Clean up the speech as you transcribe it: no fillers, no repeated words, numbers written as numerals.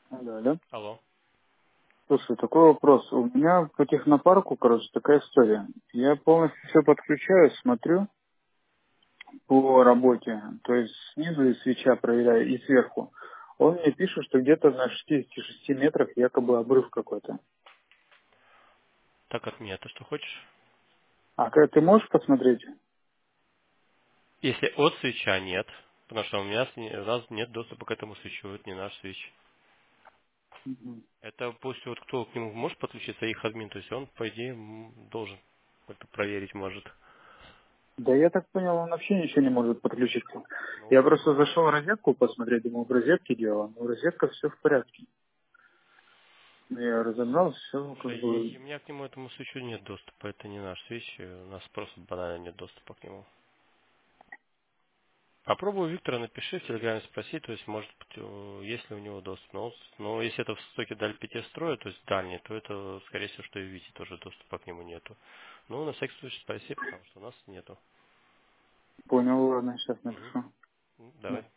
Да, да. Алло. Слушай, такой вопрос. У меня по технопарку, короче, такая история. Я полностью все подключаю, смотрю по работе. То есть снизу и свеча проверяю, и сверху. Он мне пишет, что где-то на 66 метрах якобы обрыв какой-то. Так от меня, ты что хочешь? А ты можешь посмотреть? Если от свеча нет, потому что у нас нет доступа к этому свечу, это не наш свич. Мгм. Это пусть вот кто к нему может подключиться, их админ, то есть он, по идее, должен это проверить может. Да я так понял, он вообще ничего не может подключиться. Ну, Я просто зашел в розетку посмотреть, думал, в розетке дело. Но розетка все в порядке. Я разобрал, все как слушай, бы. у меня к нему этому свечу нет доступа, это не наш свич, у нас просто банально нет доступа к нему. Попробуй Виктора, напиши в Телеграме, спроси, то есть, может быть, есть ли у него доступ. Но если это в стоке даль 5 строя, то есть дальний, то это, скорее всего, что и в Вите тоже доступа к нему нету. Ну, на всякий случай спроси, потому что у нас нету. Понял, ладно, сейчас Мгм. напишу. Давай.